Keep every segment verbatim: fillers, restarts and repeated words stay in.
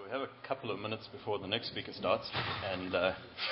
we have a couple of minutes before the next speaker starts, and uh,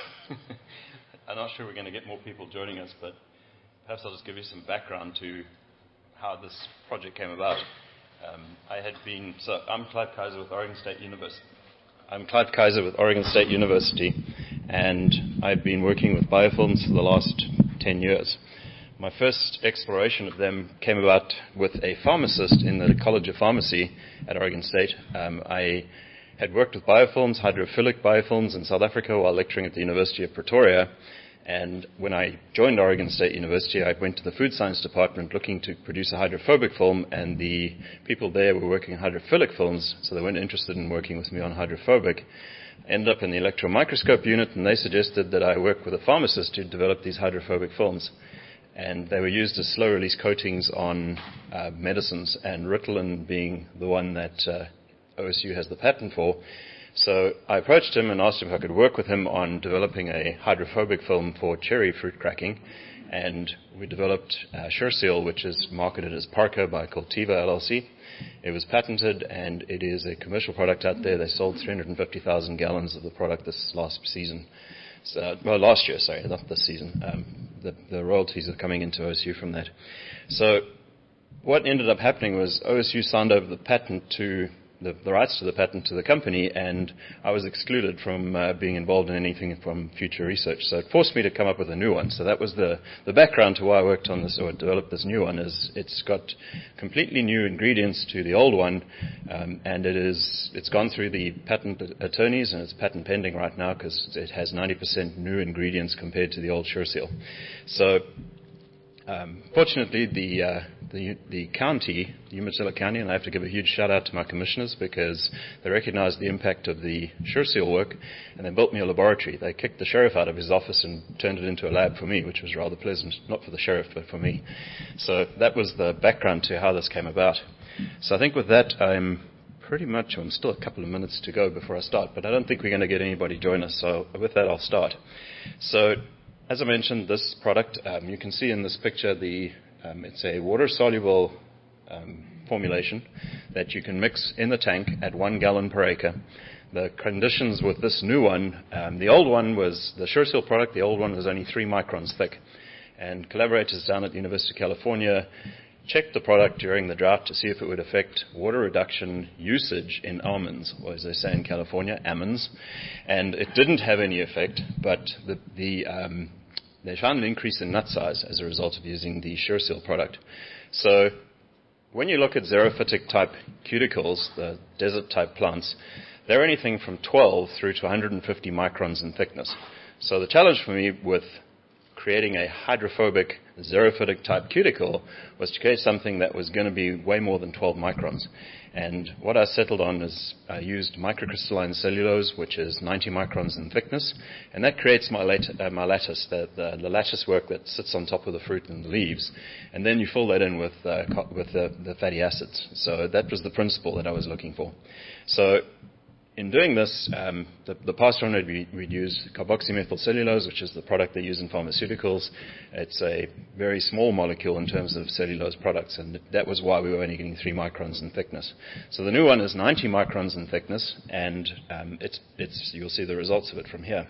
I'm not sure we're going to get more people joining us, but perhaps I'll just give you some background to how this project came about. Um, I had been, so I'm Clive Kaiser with Oregon State University. I'm Clive Kaiser with Oregon State University, and I've been working with biofilms for the last ten years. My first exploration of them came about with a pharmacist in the College of Pharmacy at Oregon State. Um, I had worked with biofilms, hydrophilic biofilms in South Africa while lecturing at the University of Pretoria. And when I joined Oregon State University, I went to the food science department looking to produce a hydrophobic film, and the people there were working on hydrophilic films, so they weren't interested in working with me on hydrophobic. I ended up in the electron microscope unit, and they suggested that I work with a pharmacist to develop these hydrophobic films. And they were used as slow-release coatings on uh, medicines, and Ritalin being the one that uh, O S U has the patent for. So I approached him and asked him if I could work with him on developing a hydrophobic film for cherry fruit cracking. And we developed uh, SureSeal, which is marketed as Parker by Cultiva L L C. It was patented, and it is a commercial product out there. They sold three hundred fifty thousand gallons of the product this last season. So, well, last year, sorry, not this season. Um, the, the royalties are coming into O S U from that. So what ended up happening was O S U signed over the patent to the, the rights to the patent to the company, and I was excluded from uh, being involved in anything from future research. So it forced me to come up with a new one. So that was the, the background to why I worked on this or developed this new one. Is it's got completely new ingredients to the old one, um, and it is it's gone through the patent attorneys, and it's patent pending right now because it has ninety percent new ingredients compared to the old SureSeal. So Um, fortunately, the, uh, the the county, Umatilla County, and I have to give a huge shout out to my commissioners because they recognized the impact of the SureSeal work, and they built me a laboratory. They kicked the sheriff out of his office and turned it into a lab for me, which was rather pleasant, not for the sheriff, but for me. So that was the background to how this came about. So I think with that, I'm pretty much, I'm still a couple of minutes to go before I start, but I don't think we're going to get anybody join us. So with that, I'll start. So as I mentioned, this product, um, you can see in this picture, the um, it's a water-soluble um, formulation that you can mix in the tank at one gallon per acre. The conditions with this new one, um, the old one was the SureSeal product, the old one was only three microns thick. And collaborators down at the University of California checked the product during the drought to see if it would affect water reduction usage in almonds, or as they say in California, almonds. And it didn't have any effect, but the, the, um, they found an increase in nut size as a result of using the SureSeal product. So when you look at xerophytic type cuticles, the desert type plants, they're anything from twelve through to one hundred fifty microns in thickness. So the challenge for me with creating a hydrophobic xerophytic type cuticle was to create something that was going to be way more than twelve microns. And what I settled on is I used microcrystalline cellulose, which is ninety microns in thickness, and that creates my, lat- uh, my lattice, the, the, the lattice work that sits on top of the fruit and the leaves. And then you fill that in with, uh, co- with the, the fatty acids. So that was the principle that I was looking for. So in doing this, um, the, the past one we'd, we'd use carboxymethylcellulose, which is the product they use in pharmaceuticals. It's a very small molecule in terms of cellulose products, and that was why we were only getting three microns in thickness. So the new one is ninety microns in thickness, and um, it's, it's, you'll see the results of it from here.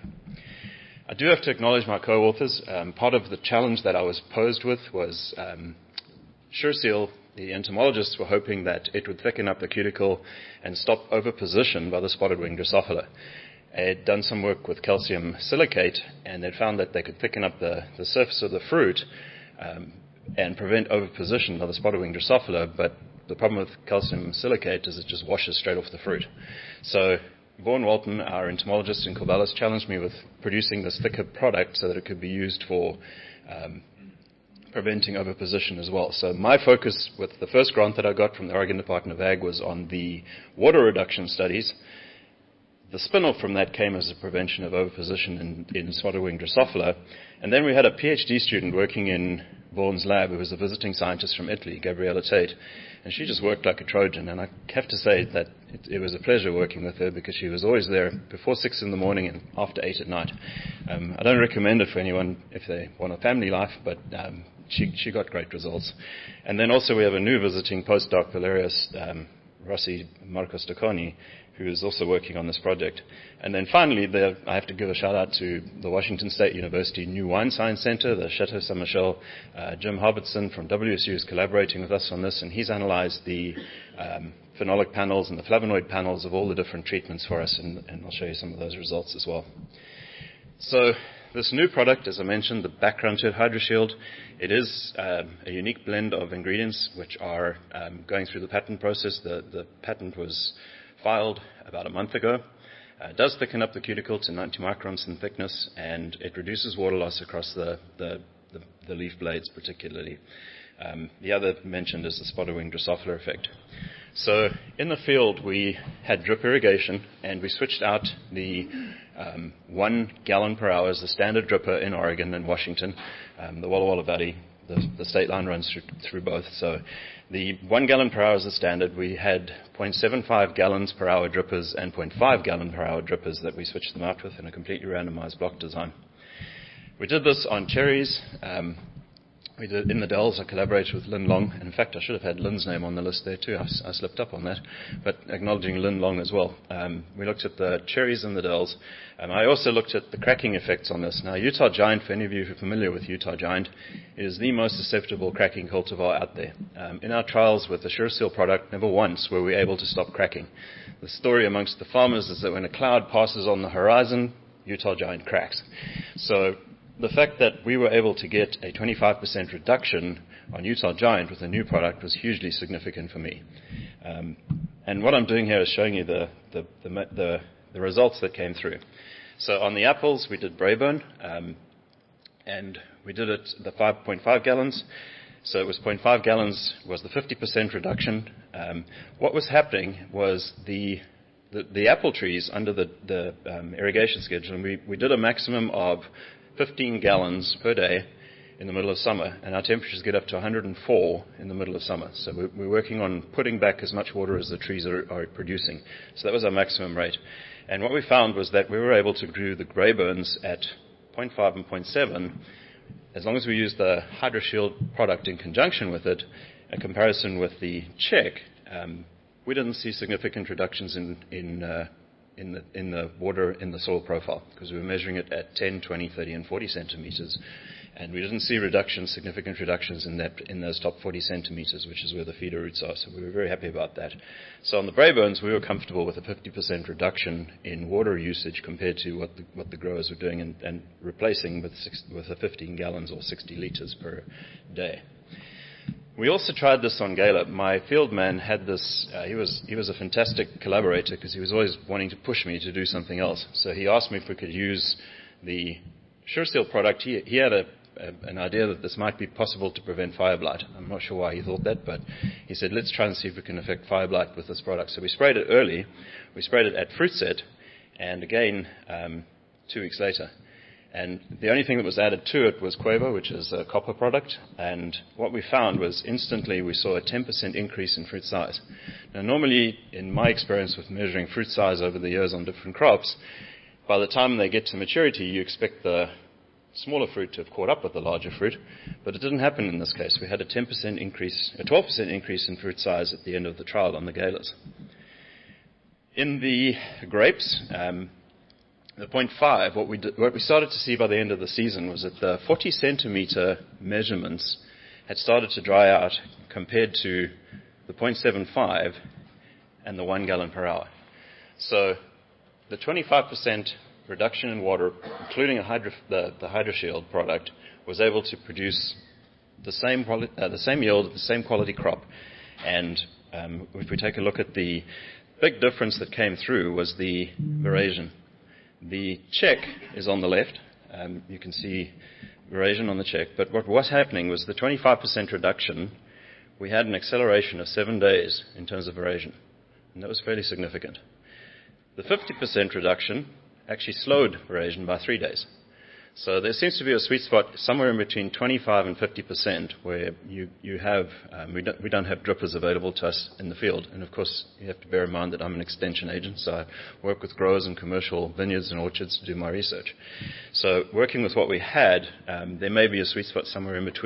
I do have to acknowledge my co-authors. Um, part of the challenge that I was posed with was um, SureSeal. The entomologists were hoping that it would thicken up the cuticle and stop oviposition by the spotted-winged Drosophila. They'd done some work with calcium silicate, and they'd found that they could thicken up the, the surface of the fruit um, and prevent oviposition by the spotted-winged Drosophila, but the problem with calcium silicate is it just washes straight off the fruit. So Vaughan Walton, our entomologist in Corvallis, challenged me with producing this thicker product so that it could be used for um, preventing oviposition as well. So my focus with the first grant that I got from the Oregon Department of Ag was on the water reduction studies. The spin-off from that came as a prevention of oviposition in, in spotted-winged Drosophila. And then we had a PhD student working in Vaughan's lab who was a visiting scientist from Italy, Gabriella Tate. And she just worked like a Trojan. And I have to say that it, it was a pleasure working with her because she was always there before six in the morning and after eight at night. Um, I don't recommend it for anyone if they want a family life, but um, She, she got great results. And then also we have a new visiting postdoc, Valerius um, Rossi Marco Stocconi, who is also working on this project. And then finally, the, I have to give a shout out to the Washington State University New Wine Science Center, the Chateau Saint Michel. Uh, Jim Harbitson from W S U is collaborating with us on this, and he's analyzed the um, phenolic panels and the flavonoid panels of all the different treatments for us, and, and I'll show you some of those results as well. So this new product, as I mentioned, the background to it, HydroShield, it is um, a unique blend of ingredients which are um, going through the patent process. The, the patent was filed about a month ago. Uh, it does thicken up the cuticle to ninety microns in thickness, and it reduces water loss across the, the, the, the leaf blades particularly. Um, the other mentioned is the spotted wing Drosophila effect. So in the field, we had drip irrigation, and we switched out the um, one gallon per hour as the standard dripper in Oregon and Washington. Um, the Walla Walla Valley, the, the state line runs through, through both. So the one gallon per hour is the standard. We had zero point seven five gallons per hour drippers and zero point five gallon per hour drippers that we switched them out with in a completely randomized block design. We did this on cherries. Um, We did in the Dells. I collaborated with Lin Long. And in fact, I should have had Lin's name on the list there too. I, I slipped up on that. But acknowledging Lin Long as well. Um, we looked at the cherries and the Dells. And I also looked at the cracking effects on this. Now, Utah Giant, for any of you who are familiar with Utah Giant, is the most susceptible cracking cultivar out there. Um, in our trials with the SureSeal product, never once were we able to stop cracking. The story amongst the farmers is that when a cloud passes on the horizon, Utah Giant cracks. So the fact that we were able to get a twenty-five percent reduction on Utah Giant with a new product was hugely significant for me. Um, and what I'm doing here is showing you the, the, the, the, the results that came through. So on the apples, we did Braeburn, um, and we did it the five point five gallons. So it was zero point five gallons was the fifty percent reduction. Um, what was happening was the the, the apple trees under the, the um, irrigation schedule, and we, we did a maximum of fifteen gallons per day in the middle of summer, and our temperatures get up to one hundred four in the middle of summer. So we're, we're working on putting back as much water as the trees are, are producing. So that was our maximum rate. And what we found was that we were able to do the Braeburns at zero point five and zero point seven, as long as we used the HydroShield product in conjunction with it, in comparison with the check, um, we didn't see significant reductions in, in uh, in the, in the water in the soil profile, because we were measuring it at ten, twenty, thirty, and forty centimeters. And we didn't see reductions, significant reductions in that, in those top forty centimeters, which is where the feeder roots are. So we were very happy about that. So on the Braeburns, we were comfortable with a fifty percent reduction in water usage compared to what the, what the growers were doing, and, and replacing with, six, with a fifteen gallons or sixty liters per day. We also tried this on Gala. My field man had this, uh, he was he was a fantastic collaborator because he was always wanting to push me to do something else. So he asked me if we could use the SureSeal product. He, he had a, a, an idea that this might be possible to prevent fire blight. I'm not sure why he thought that, but he said, let's try and see if we can affect fire blight with this product. So we sprayed it early. We sprayed it at fruit set, and again um, two weeks later. And the only thing that was added to it was Quavo, which is a copper product. And what we found was instantly we saw a ten percent increase in fruit size. Now, normally, in my experience with measuring fruit size over the years on different crops, by the time they get to maturity, you expect the smaller fruit to have caught up with the larger fruit. But it didn't happen in this case. We had a ten percent increase, a twelve percent increase in fruit size at the end of the trial on the Galas. In the grapes, um, the zero point five, what we, did, what we started to see by the end of the season was that the forty centimeter measurements had started to dry out compared to the zero point seven five and the one gallon per hour. So the twenty-five percent reduction in water, including a hydro, the, the HydroShield product, was able to produce the same, uh, the same yield, the same quality crop. And um, if we take a look at the big difference that came through was the veraison. The check is on the left. Um, you can see veraison on the check. But what was happening was the twenty-five percent reduction, we had an acceleration of seven days in terms of veraison. And that was fairly significant. The fifty percent reduction actually slowed veraison by three days. So there seems to be a sweet spot somewhere in between twenty-five and fifty percent where you, you have, um, we, don't, we don't have drippers available to us in the field. And of course, you have to bear in mind that I'm an extension agent, so I work with growers and commercial vineyards and orchards to do my research. So working with what we had, um, there may be a sweet spot somewhere in between.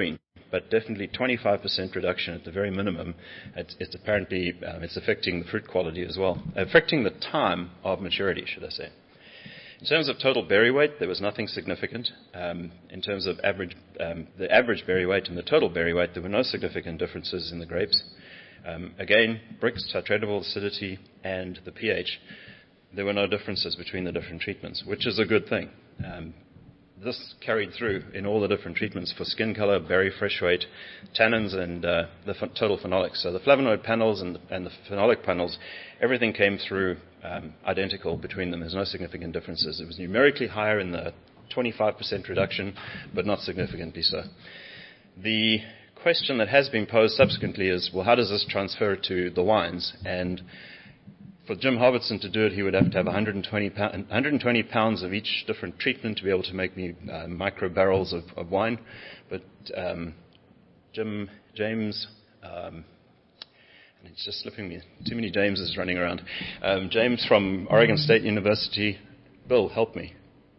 but definitely twenty-five percent reduction at the very minimum. It's, it's apparently um, it's affecting the fruit quality as well, affecting the time of maturity, should I say. In terms of total berry weight, there was nothing significant. Um, in terms of average, um, the average berry weight and the total berry weight, there were no significant differences in the grapes. Um, again, Brix, titratable acidity, and the pH, there were no differences between the different treatments, which is a good thing. Um, this carried through in all the different treatments for skin color, berry fresh weight, tannins, and uh, the ph- total phenolics. So the flavonoid panels and the, and the phenolic panels, everything came through um, identical between them. There's no significant differences. It was numerically higher in the twenty-five percent reduction, but not significantly so. The question that has been posed subsequently is, well, how does this transfer to the wines? And for Jim Harbertson to do it, he would have to have one hundred twenty, pound, one hundred twenty pounds of each different treatment to be able to make me uh, micro barrels of, of wine. But um, Jim, James, um, and it's just slipping me, too many Jameses running around. Um, James from Oregon State University, Bill, help me.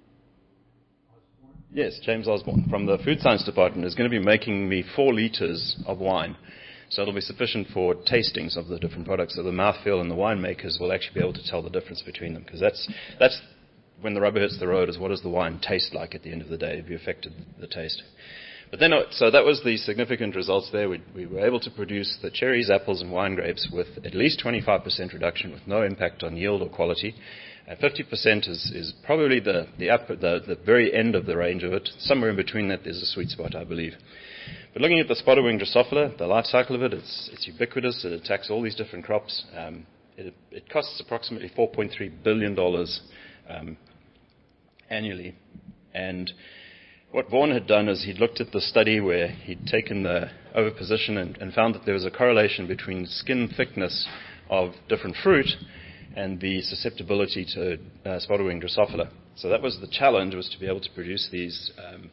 Yes, James Osborne from the Food Science Department is going to be making me four litres of wine. So it'll be sufficient for tastings of the different products. So the mouthfeel and the winemakers will actually be able to tell the difference between them. Because that's, that's when the rubber hits the road, is what does the wine taste like at the end of the day, if you affected the taste. But then, so that was the significant results there. We, we were able to produce the cherries, apples, and wine grapes with at least twenty-five percent reduction with no impact on yield or quality. Uh, fifty percent is, is probably the, the, upper, the, the very end of the range of it. Somewhere in between that, there's a sweet spot, I believe. But looking at the spotted wing Drosophila, the life cycle of it, it's, it's ubiquitous. It attacks all these different crops. Um, it, it costs approximately four point three billion dollars um, annually. And what Vaughan had done is he'd looked at the study where he'd taken the oviposition and, and found that there was a correlation between skin thickness of different fruit and the susceptibility to uh, spotted wing Drosophila. So that was the challenge, was to be able to produce these um,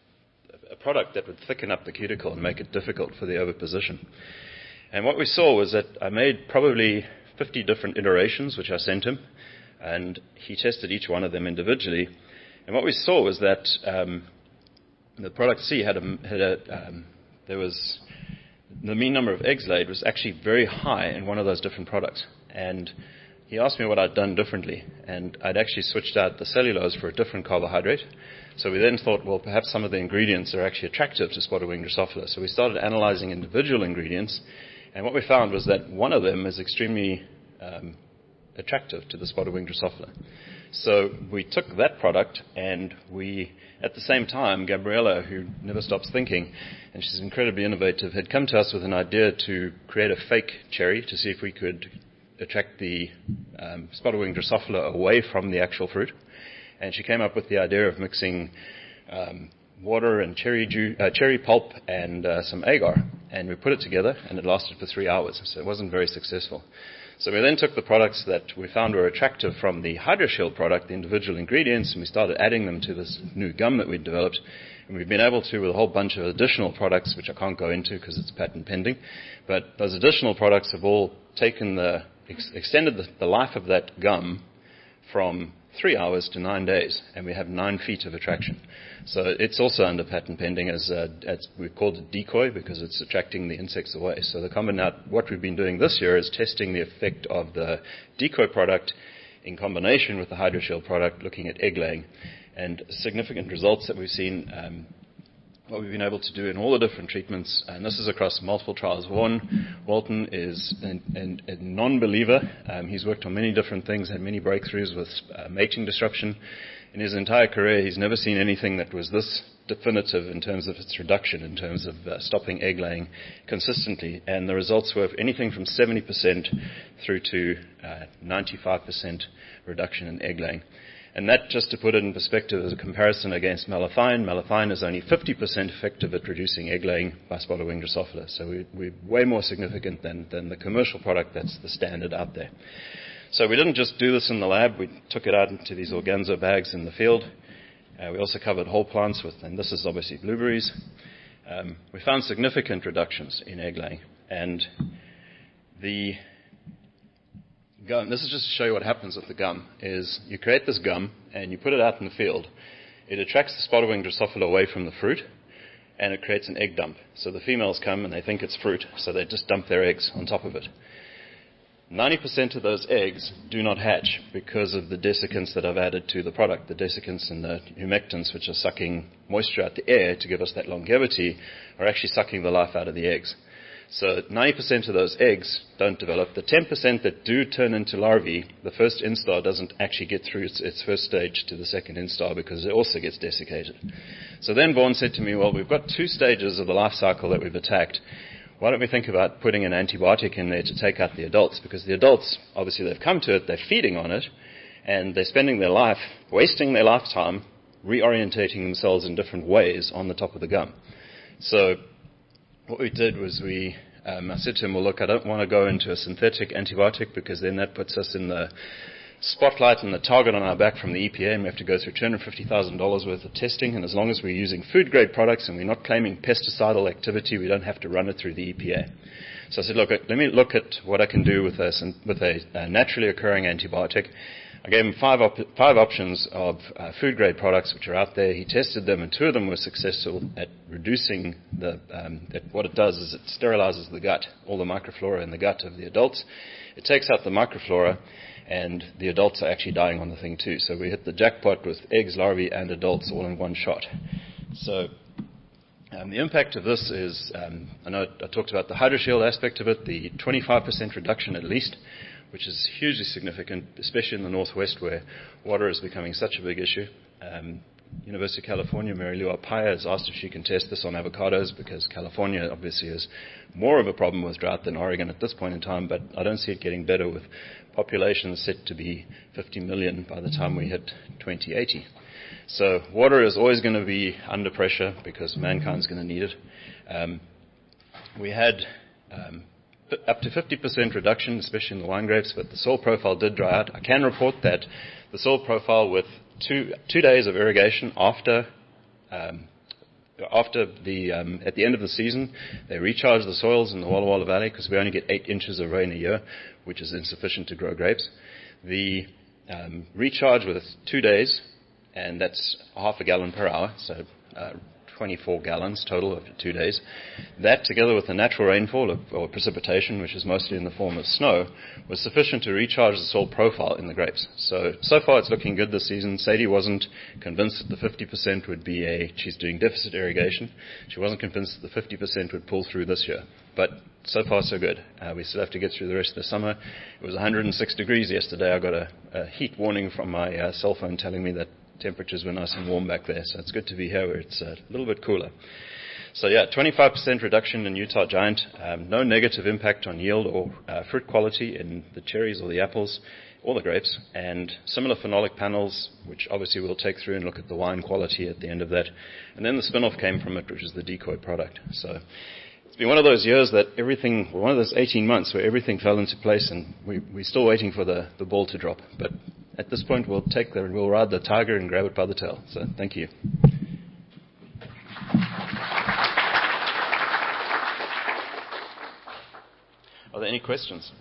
a product that would thicken up the cuticle and make it difficult for the oviposition. And what we saw was that I made probably fifty different iterations, which I sent him, and he tested each one of them individually. And what we saw was that um, the product C had a, had a um, there was the mean number of eggs laid was actually very high in one of those different products. And he asked me what I'd done differently, and I'd actually switched out the cellulose for a different carbohydrate. So we then thought, well, perhaps some of the ingredients are actually attractive to spotted wing Drosophila. So we started analyzing individual ingredients, and what we found was that one of them is extremely um, attractive to the spotted wing Drosophila. So we took that product, and we, at the same time, Gabriella, who never stops thinking, and she's incredibly innovative, had come to us with an idea to create a fake cherry to see if we could attract the um, spotted wing Drosophila away from the actual fruit. And she came up with the idea of mixing um, water and cherry, ju- uh, cherry pulp and uh, some agar. And we put it together, and it lasted for three hours. So it wasn't very successful. So we then took the products that we found were attractive from the HydroShield product, the individual ingredients, and we started adding them to this new gum that we'd developed. And we've been able to, with a whole bunch of additional products, which I can't go into because it's patent pending, but those additional products have all taken the, ex- extended the, the life of that gum from three hours to nine days, and we have nine feet of attraction. So it's also under patent pending as, uh, as we've called it decoy, because it's attracting the insects away. So the combina- what we've been doing this year is testing the effect of the decoy product in combination with the HydroShield product, looking at egg laying. And significant results that we've seen, um, what we've been able to do in all the different treatments, and this is across multiple trials. Vaughan Walton is an, an, a non-believer. Um, he's worked on many different things, had many breakthroughs with uh, mating disruption. In his entire career, he's never seen anything that was this definitive in terms of its reduction, in terms of uh, stopping egg laying consistently. And the results were anything from seventy percent through to uh, ninety-five percent reduction in egg laying. And that, just to put it in perspective, is a comparison against malathion. Malathion is only fifty percent effective at reducing egg laying by spotted wing Drosophila. So we, we're way more significant than, than the commercial product that's the standard out there. So we didn't just do this in the lab. We took it out into these organzo bags in the field. Uh, we also covered whole plants with, and this is obviously blueberries. Um, we found significant reductions in egg laying. And the gum, this is just to show you what happens with the gum, is you create this gum and you put it out in the field. It attracts the spotted wing Drosophila away from the fruit, and it creates an egg dump. So the females come and they think it's fruit, so they just dump their eggs on top of it. ninety percent of those eggs do not hatch because of the desiccants that I've added to the product. The desiccants and the humectants, which are sucking moisture out the air to give us that longevity, are actually sucking the life out of the eggs. So ninety percent of those eggs don't develop. The ten percent that do turn into larvae, the first instar doesn't actually get through its, its first stage to the second instar because it also gets desiccated. So then Vaughan said to me, well, we've got two stages of the life cycle that we've attacked. Why don't we think about putting an antibiotic in there to take out the adults? Because the adults, obviously they've come to it, they're feeding on it, and they're spending their life, wasting their lifetime, reorientating themselves in different ways on the top of the gum. So what we did was we, um, I said to him, well, look, I don't want to go into a synthetic antibiotic because then that puts us in the spotlight and the target on our back from the E P A, and we have to go through two hundred fifty thousand dollars worth of testing. And as long as we're using food-grade products and we're not claiming pesticidal activity, we don't have to run it through the E P A. So I said, look, let me look at what I can do with a, with a, a naturally occurring antibiotic. I gave him five, op- five options of uh, food-grade products which are out there. He tested them, and two of them were successful at reducing the. Um, at what it does is it sterilizes the gut, all the microflora in the gut of the adults. It takes out the microflora, and the adults are actually dying on the thing too. So we hit the jackpot with eggs, larvae, and adults all in one shot. So um, the impact of this is, um, I know I talked about the HydroShield aspect of it, the twenty-five percent reduction at least, which is hugely significant, especially in the Northwest where water is becoming such a big issue. Um, University of California, Mary Lou Arpaia has asked if she can test this on avocados because California obviously has more of a problem with drought than Oregon at this point in time, but I don't see it getting better with populations set to be fifty million by the time we hit twenty eighty. So water is always going to be under pressure because mankind's going to need it. Um, we had um, up to fifty percent reduction, especially in the wine grapes, but the soil profile did dry out. I can report that the soil profile with two two days of irrigation after um, after the um, at the end of the season, they recharge the soils in the Walla Walla Valley because we only get eight inches of rain a year, which is insufficient to grow grapes. The um, recharge with two days, and that's half a gallon per hour, so uh, twenty-four gallons total after two days. That, together with the natural rainfall or precipitation, which is mostly in the form of snow, was sufficient to recharge the soil profile in the grapes. So, so far it's looking good this season. Sadie wasn't convinced that the fifty percent would be a, she's doing deficit irrigation. She wasn't convinced that the fifty percent would pull through this year. But so far so good. Uh, we still have to get through the rest of the summer. It was one hundred six degrees yesterday. I got a, a heat warning from my uh, cell phone telling me that temperatures were nice and warm back there, so it's good to be here where it's a little bit cooler. So yeah, twenty-five percent reduction in Utah Giant, um, no negative impact on yield or uh, fruit quality in the cherries or the apples or the grapes, and similar phenolic panels, which obviously we'll take through and look at the wine quality at the end of that. And then the spin-off came from it, which is the decoy product. So it's been one of those years that everything, one of those eighteen months where everything fell into place, and we, we're still waiting for the, the ball to drop. But at this point, we'll take the, we'll ride the tiger and grab it by the tail. So thank you. Are there any questions?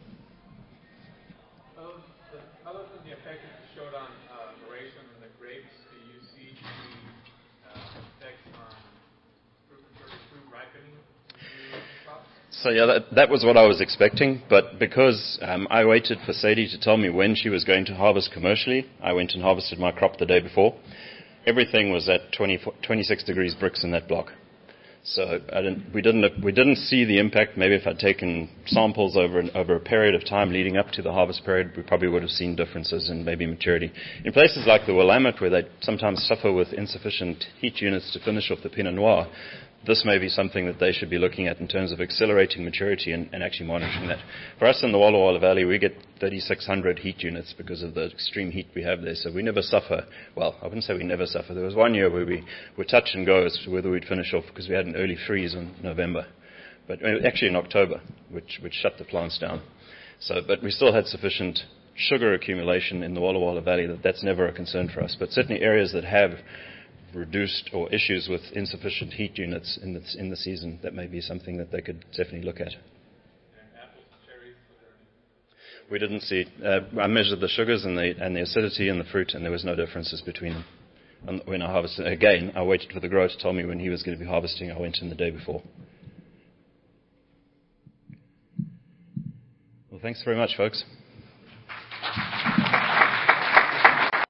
Um, other than the effect that you showed on uh, aeration in the grapes, do you see any uh, effects on fruit, fruit ripening in the crops? So yeah, that, that was what I was expecting, but because um, I waited for Sadie to tell me when she was going to harvest commercially, I went and harvested my crop the day before. Everything was at twenty, twenty-six degrees Brix in that block. So I didn't, we didn't we didn't see the impact. Maybe if I'd taken samples over an, over a period of time leading up to the harvest period, we probably would have seen differences in maybe maturity. In places like the Willamette, where they sometimes suffer with insufficient heat units to finish off the Pinot Noir, this may be something that they should be looking at in terms of accelerating maturity and, and actually monitoring that. For us in the Walla Walla Valley, we get thirty-six hundred heat units because of the extreme heat we have there. So we never suffer. Well, I wouldn't say we never suffer. There was one year where we were touch and go as to whether we'd finish off because we had an early freeze in November. But actually in October, which, which shut the plants down. So, but we still had sufficient sugar accumulation in the Walla Walla Valley that that's never a concern for us. But certainly areas that have reduced or issues with insufficient heat units in the, in the season, that may be something that they could definitely look at. And apples, cherries, we didn't see, uh, I measured the sugars and the, and the acidity in the fruit, and there was no differences between them. And when I harvested, again, I waited for the grower to tell me when he was going to be harvesting. I went in the day before. Well, thanks very much, folks.